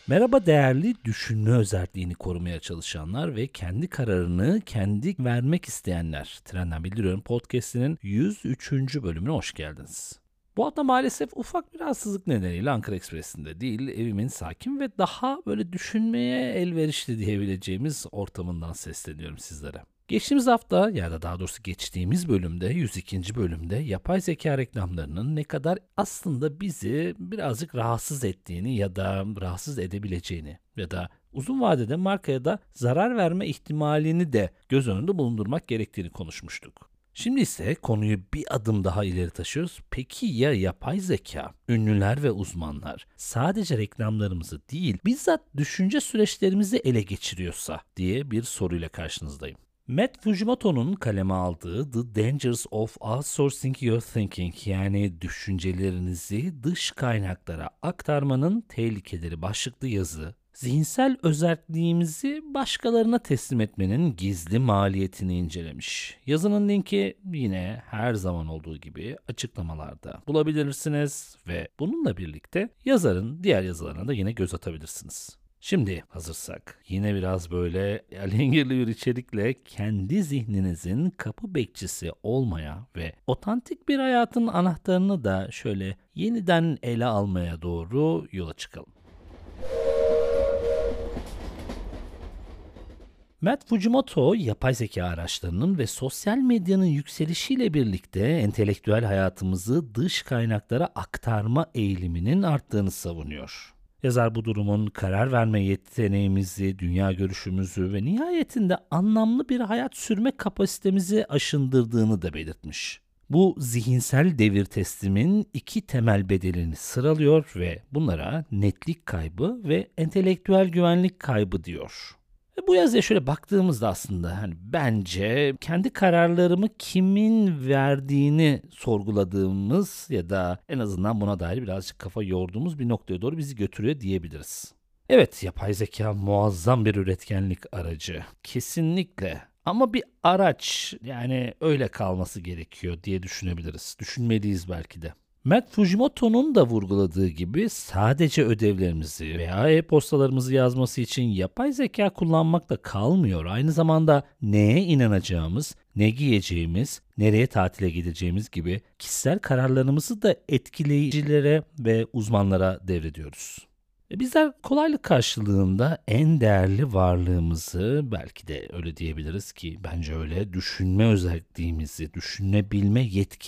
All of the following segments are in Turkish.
Merhaba değerli düşünme özelliğini korumaya çalışanlar ve kendi kararını kendi vermek isteyenler. Trenden Bildiriyorum podcast'inin 103. bölümüne hoş geldiniz. Bu hafta maalesef ufak bir rahatsızlık nedeniyle Ankara Ekspresi'nde değil, evimin sakin ve daha böyle düşünmeye elverişli diyebileceğimiz ortamından sesleniyorum sizlere. Geçtiğimiz hafta ya da daha doğrusu geçtiğimiz bölümde 102. bölümde yapay zeka reklamlarının ne kadar aslında bizi birazcık rahatsız ettiğini ya da rahatsız edebileceğini ya da uzun vadede markaya da zarar verme ihtimalini de göz önünde bulundurmak gerektiğini konuşmuştuk. Şimdi ise konuyu bir adım daha ileri taşıyoruz. Peki ya yapay zeka, ünlüler ve uzmanlar sadece reklamlarımızı değil, bizzat düşünce süreçlerimizi ele geçiriyorsa diye bir soruyla karşınızdayım. Matt Fujimoto'nun kaleme aldığı The Dangers of Outsourcing Your Thinking, yani düşüncelerinizi dış kaynaklara aktarmanın tehlikeleri başlıklı yazı, zihinsel özelliğimizi başkalarına teslim etmenin gizli maliyetini incelemiş. Yazının linki yine her zaman olduğu gibi açıklamalarda bulabilirsiniz ve bununla birlikte yazarın diğer yazılarına da yine göz atabilirsiniz. Şimdi hazırsak yine biraz böyle alengirli bir içerikle kendi zihninizin kapı bekçisi olmaya ve otantik bir hayatın anahtarını da şöyle yeniden ele almaya doğru yola çıkalım. Matt Fujimoto, yapay zeka araçlarının ve sosyal medyanın yükselişiyle birlikte entelektüel hayatımızı dış kaynaklara aktarma eğiliminin arttığını savunuyor. Yazar bu durumun karar verme yeteneğimizi, dünya görüşümüzü ve nihayetinde anlamlı bir hayat sürme kapasitemizi aşındırdığını da belirtmiş. Bu zihinsel devir teslimin iki temel bedelini sıralıyor ve bunlara netlik kaybı ve entelektüel güvenlik kaybı diyor. Bu yazıya şöyle baktığımızda aslında bence kendi kararlarımı kimin verdiğini sorguladığımız ya da en azından buna dair birazcık kafa yorduğumuz bir noktaya doğru bizi götürüyor diyebiliriz. Evet, yapay zeka muazzam bir üretkenlik aracı. Kesinlikle. Ama bir araç, yani öyle kalması gerekiyor diye düşünebiliriz. Düşünmeliyiz belki de. Matt Fujimoto'nun da vurguladığı gibi sadece ödevlerimizi veya e-postalarımızı yazması için yapay zeka kullanmakta kalmıyor. Aynı zamanda neye inanacağımız, ne giyeceğimiz, nereye tatile gideceğimiz gibi kişisel kararlarımızı da etkileyicilere ve uzmanlara devrediyoruz. Bizler kolaylık karşılığında en değerli varlığımızı, belki de öyle diyebiliriz ki bence öyle, düşünme özelliğimizi, düşünebilme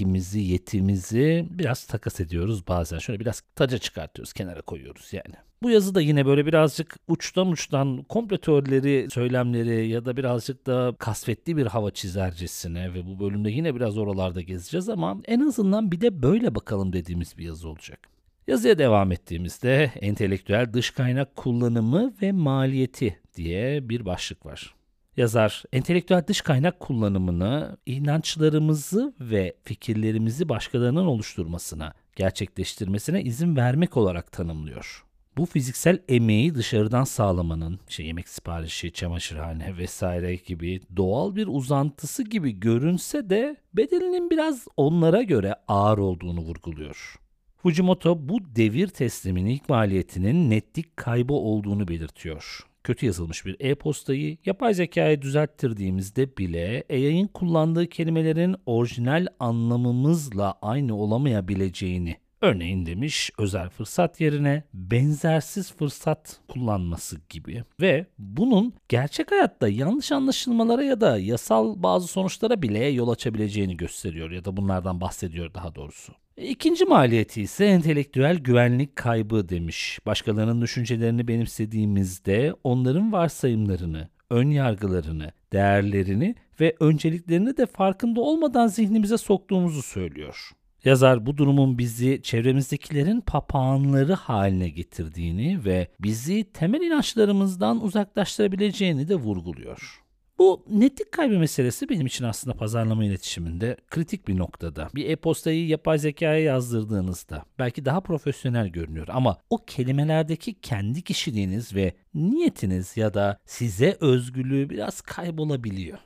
yetimizi biraz takas ediyoruz bazen. Şöyle biraz taca çıkartıyoruz, kenara koyuyoruz yani. Bu yazı da yine böyle birazcık uçtan komplo teorileri, söylemleri ya da birazcık da kasvetli bir hava çizercesine ve bu bölümde yine biraz oralarda gezeceğiz ama en azından bir de böyle bakalım dediğimiz bir yazı olacak. Yazıya devam ettiğimizde entelektüel dış kaynak kullanımı ve maliyeti diye bir başlık var. Yazar, entelektüel dış kaynak kullanımını inançlarımızı ve fikirlerimizi başkalarının oluşturmasına, gerçekleştirmesine izin vermek olarak tanımlıyor. Bu fiziksel emeği dışarıdan sağlamanın, yemek siparişi, çamaşırhane vesaire gibi doğal bir uzantısı gibi görünse de bedelinin biraz onlara göre ağır olduğunu vurguluyor. Fujimoto bu devir teslimin ilk maliyetinin netlik kaybı olduğunu belirtiyor. Kötü yazılmış bir e-postayı yapay zekaya düzelttirdiğimizde bile AI'nin kullandığı kelimelerin orijinal anlamımızla aynı olamayabileceğini, örneğin demiş, özel fırsat yerine benzersiz fırsat kullanması gibi ve bunun gerçek hayatta yanlış anlaşılmalara ya da yasal bazı sonuçlara bile yol açabileceğini gösteriyor ya da bunlardan bahsediyor daha doğrusu. İkinci maliyeti ise entelektüel güvenlik kaybı demiş. Başkalarının düşüncelerini benimsediğimizde onların varsayımlarını, ön yargılarını, değerlerini ve önceliklerini de farkında olmadan zihnimize soktuğumuzu söylüyor. Yazar bu durumun bizi çevremizdekilerin papağanları haline getirdiğini ve bizi temel inançlarımızdan uzaklaştırabileceğini de vurguluyor. Bu netlik kaybı meselesi benim için aslında pazarlama iletişiminde kritik bir noktada. Bir e-postayı yapay zekaya yazdırdığınızda belki daha profesyonel görünüyor ama o kelimelerdeki kendi kişiliğiniz ve niyetiniz ya da size özgürlüğü biraz kaybolabiliyor.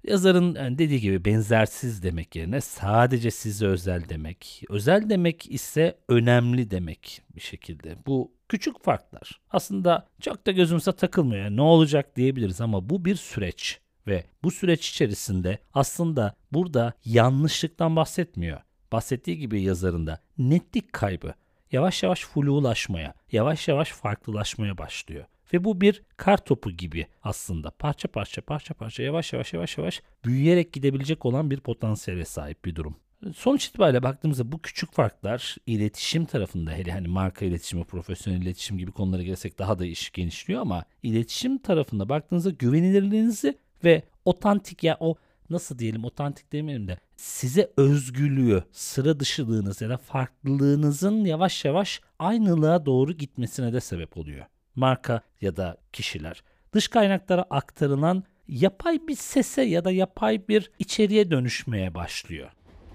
Yazarın dediği gibi benzersiz demek yerine sadece size özel demek. Özel demek ise önemli demek bir şekilde. Bu küçük farklar. Aslında çok da gözümüze takılmıyor. Yani ne olacak diyebiliriz ama bu bir süreç. Ve bu süreç içerisinde aslında burada yanlışlıktan bahsetmiyor. Bahsettiği gibi yazarında netlik kaybı yavaş yavaş flulaşmaya, yavaş yavaş farklılaşmaya başlıyor. Ve bu bir kar topu gibi aslında parça parça yavaş yavaş büyüyerek gidebilecek olan bir potansiyele sahip bir durum. Sonuç itibariyle baktığımızda bu küçük farklar iletişim tarafında, hele hani marka iletişimi, profesyonel iletişim gibi konulara gelsek daha da iş genişliyor ama iletişim tarafında baktığınızda güvenilirliğinizi ve otantik, ya o nasıl diyelim, otantik demeyelim de size özgürlüğü, sıra dışılığınız ya da farklılığınızın yavaş yavaş aynılığa doğru gitmesine de sebep oluyor. Marka ya da kişiler dış kaynaklara aktarılan yapay bir sese ya da yapay bir içeriğe dönüşmeye başlıyor.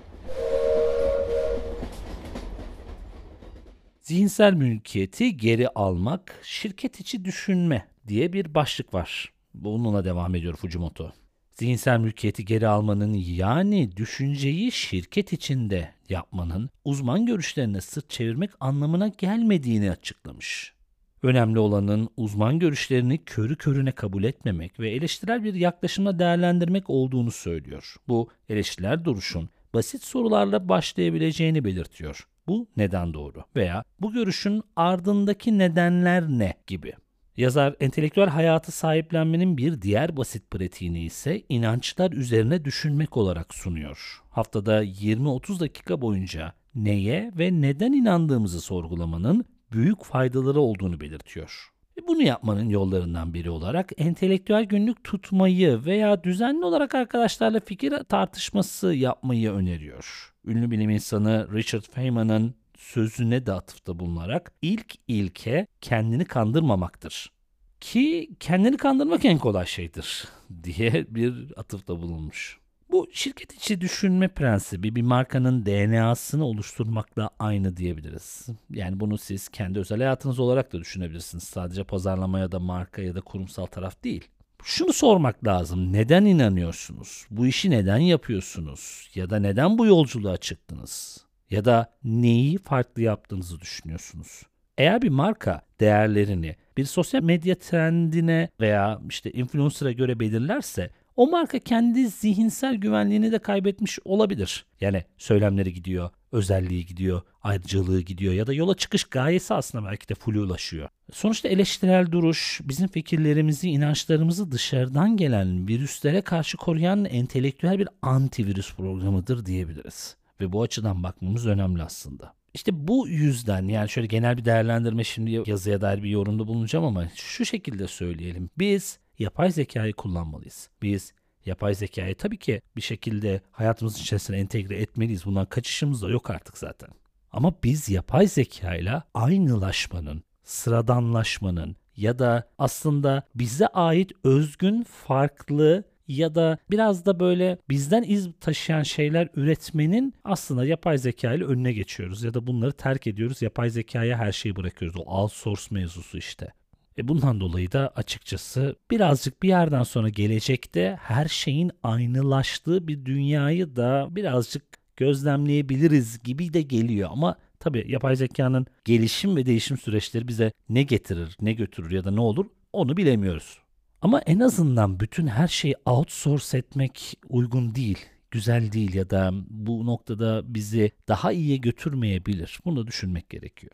Zihinsel mülkiyeti geri almak, şirket içi düşünme diye bir başlık var. Bununla devam ediyor Fujimoto. Zihinsel mülkiyeti geri almanın, yani düşünceyi şirket içinde yapmanın uzman görüşlerine sırt çevirmek anlamına gelmediğini açıklamış. Önemli olanın uzman görüşlerini körü körüne kabul etmemek ve eleştirel bir yaklaşımla değerlendirmek olduğunu söylüyor. Bu eleştirel duruşun basit sorularla başlayabileceğini belirtiyor. Bu neden doğru veya bu görüşün ardındaki nedenler ne gibi. Yazar, entelektüel hayatı sahiplenmenin bir diğer basit pratiğini ise inançlar üzerine düşünmek olarak sunuyor. Haftada 20-30 dakika boyunca neye ve neden inandığımızı sorgulamanın büyük faydaları olduğunu belirtiyor. Bunu yapmanın yollarından biri olarak entelektüel günlük tutmayı veya düzenli olarak arkadaşlarla fikir tartışması yapmayı öneriyor. Ünlü bilim insanı Richard Feynman'ın sözüne de atıfta bulunarak ilk ilke kendini kandırmamaktır. Ki kendini kandırmak en kolay şeydir diye bir atıfta bulunmuş. Bu şirket içi düşünme prensibi bir markanın DNA'sını oluşturmakla aynı diyebiliriz. Yani bunu siz kendi özel hayatınız olarak da düşünebilirsiniz. Sadece pazarlama ya da marka ya da kurumsal taraf değil. Şunu sormak lazım. Neden inanıyorsunuz? Bu işi neden yapıyorsunuz? Ya da neden bu yolculuğa çıktınız? Ya da neyi farklı yaptığınızı düşünüyorsunuz? Eğer bir marka değerlerini bir sosyal medya trendine veya işte influencer'a göre belirlerse o marka kendi zihinsel güvenliğini de kaybetmiş olabilir. Yani söylemleri gidiyor, özelliği gidiyor, ayrıcalığı gidiyor ya da yola çıkış gayesi aslında belki de flulaşıyor. Sonuçta eleştirel duruş, bizim fikirlerimizi, inançlarımızı dışarıdan gelen virüslere karşı koruyan entelektüel bir antivirüs programıdır diyebiliriz. Ve bu açıdan bakmamız önemli aslında. İşte bu yüzden, yani şöyle genel bir değerlendirme, şimdi yazıya dair bir yorumda bulunacağım ama şu şekilde söyleyelim. Biz yapay zekayı kullanmalıyız. Biz yapay zekayı tabii ki bir şekilde hayatımızın içerisine entegre etmeliyiz. Bundan kaçışımız da yok artık zaten. Ama biz yapay zekayla aynılaşmanın, sıradanlaşmanın ya da aslında bize ait özgün, farklı ya da biraz da böyle bizden iz taşıyan şeyler üretmenin aslında yapay zeka ile önüne geçiyoruz ya da bunları terk ediyoruz. Yapay zekaya her şeyi bırakıyoruz. O outsource mevzusu işte. Bundan dolayı da açıkçası birazcık bir yerden sonra gelecekte her şeyin aynılaştığı bir dünyayı da birazcık gözlemleyebiliriz gibi de geliyor. Ama tabii yapay zekanın gelişim ve değişim süreçleri bize ne getirir, ne götürür ya da ne olur onu bilemiyoruz. Ama en azından bütün her şeyi outsource etmek uygun değil, güzel değil ya da bu noktada bizi daha iyiye götürmeyebilir. Bunu düşünmek gerekiyor.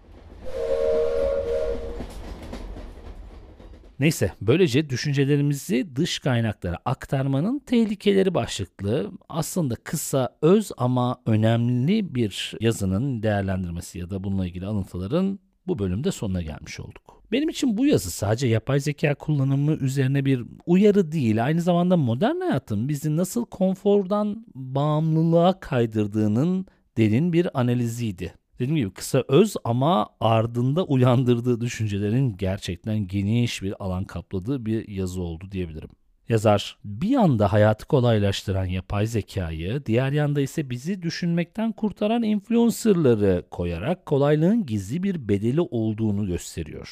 Neyse, böylece düşüncelerimizi dış kaynaklara aktarmanın tehlikeleri başlıklı aslında kısa, öz ama önemli bir yazının değerlendirmesi ya da bununla ilgili alıntıların bu bölümde sonuna gelmiş olduk. Benim için bu yazı sadece yapay zeka kullanımı üzerine bir uyarı değil, aynı zamanda modern hayatın bizi nasıl konfordan bağımlılığa kaydırdığının derin bir analiziydi. Dediğim gibi kısa, öz ama ardında uyandırdığı düşüncelerin gerçekten geniş bir alan kapladığı bir yazı oldu diyebilirim. Yazar bir yanda hayatı kolaylaştıran yapay zekayı, diğer yanda ise bizi düşünmekten kurtaran influencerları koyarak kolaylığın gizli bir bedeli olduğunu gösteriyor.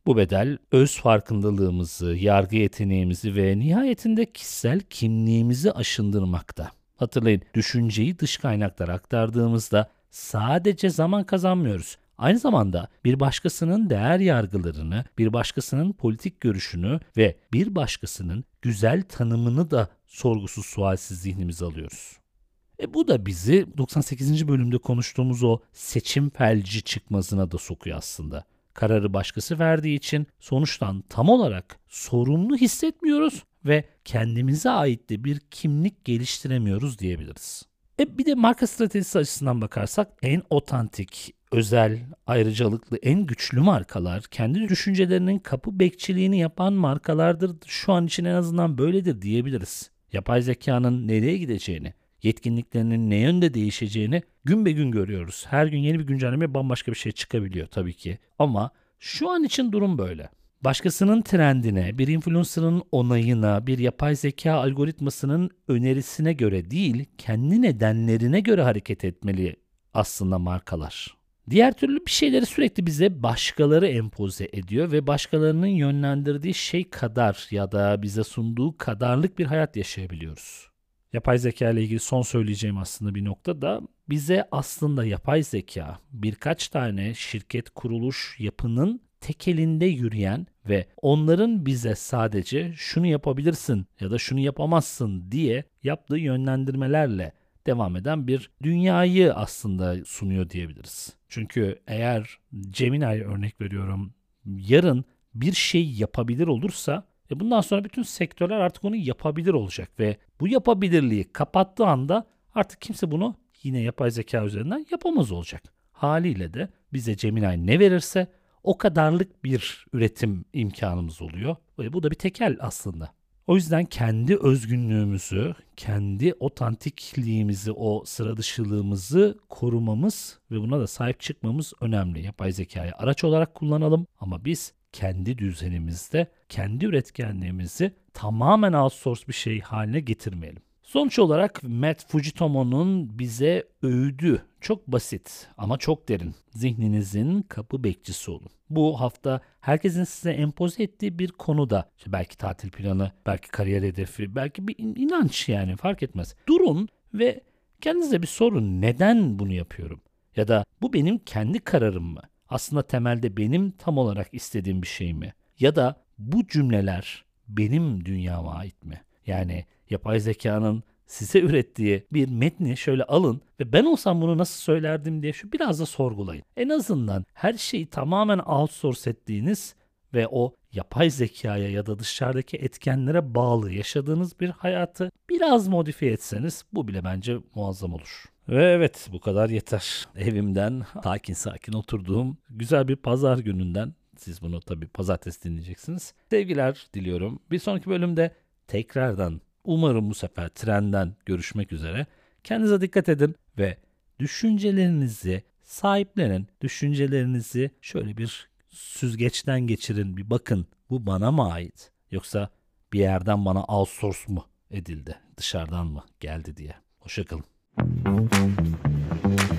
Bu bedel öz farkındalığımızı, yargı yeteneğimizi ve nihayetinde kişisel kimliğimizi aşındırmakta. Hatırlayın, düşünceyi dış kaynaklara aktardığımızda sadece zaman kazanmıyoruz. Aynı zamanda bir başkasının değer yargılarını, bir başkasının politik görüşünü ve bir başkasının güzel tanımını da sorgusuz sualsiz zihnimize alıyoruz. Bu da bizi 98. bölümde konuştuğumuz o seçim felci çıkmazına da sokuyor aslında. Kararı başkası verdiği için sonuçtan tam olarak sorumlu hissetmiyoruz ve kendimize ait de bir kimlik geliştiremiyoruz diyebiliriz. Bir de marka stratejisi açısından bakarsak en otantik, özel, ayrıcalıklı, en güçlü markalar kendi düşüncelerinin kapı bekçiliğini yapan markalardır. Şu an için en azından böyledir diyebiliriz. Yapay zekanın nereye gideceğini, yetkinliklerinin ne yönde değişeceğini gün be gün görüyoruz. Her gün yeni bir güncelleme bambaşka bir şey çıkabiliyor tabii ki. Ama şu an için durum böyle. Başkasının trendine, bir influencer'ın onayına, bir yapay zeka algoritmasının önerisine göre değil, kendi nedenlerine göre hareket etmeli aslında markalar. Diğer türlü bir şeyleri sürekli bize başkaları empoze ediyor ve başkalarının yönlendirdiği şey kadar ya da bize sunduğu kadarlık bir hayat yaşayabiliyoruz. Yapay zeka ile ilgili son söyleyeceğim aslında bir nokta da bize aslında yapay zeka birkaç tane şirket, kuruluş, yapının tek elinde yürüyen ve onların bize sadece şunu yapabilirsin ya da şunu yapamazsın diye yaptığı yönlendirmelerle devam eden bir dünyayı aslında sunuyor diyebiliriz. Çünkü eğer Gemini örnek veriyorum yarın bir şey yapabilir olursa bundan sonra bütün sektörler artık onu yapabilir olacak ve bu yapabilirliği kapattığı anda artık kimse bunu yine yapay zeka üzerinden yapamaz olacak. Haliyle de bize Gemini ne verirse o kadarlık bir üretim imkanımız oluyor ve bu da bir tekel aslında. O yüzden kendi özgünlüğümüzü, kendi otantikliğimizi, o sıra dışılığımızı korumamız ve buna da sahip çıkmamız önemli. Yapay zekayı araç olarak kullanalım ama biz kendi düzenimizde, kendi üretkenliğimizi tamamen outsource bir şey haline getirmeyelim. Sonuç olarak Matt Fujitomo'nun bize öğüdü çok basit ama çok derin. Zihninizin kapı bekçisi olun. Bu hafta herkesin size empoze ettiği bir konuda, işte belki tatil planı, belki kariyer hedefi, belki bir inanç yani fark etmez. Durun ve kendinize bir sorun, neden bunu yapıyorum? Ya da bu benim kendi kararım mı? Aslında temelde benim tam olarak istediğim bir şey mi? Ya da bu cümleler benim dünyama ait mi? Yani yapay zekanın size ürettiği bir metni şöyle alın ve ben olsam bunu nasıl söylerdim diye şu biraz da sorgulayın. En azından her şeyi tamamen outsource ettiğiniz ve o yapay zekaya ya da dışarıdaki etkenlere bağlı yaşadığınız bir hayatı biraz modifiye etseniz bu bile bence muazzam olur. Ve evet, bu kadar yeter. Evimden sakin sakin oturduğum güzel bir pazar gününden, siz bunu tabii pazartesi dinleyeceksiniz, sevgiler diliyorum. Bir sonraki bölümde tekrardan umarım bu sefer trenden görüşmek üzere. Kendinize dikkat edin ve düşüncelerinizi sahiplenin. Düşüncelerinizi şöyle bir süzgeçten geçirin, bir bakın bu bana mı ait yoksa bir yerden bana outsource mu edildi, dışarıdan mı geldi diye. Hoşça kalın.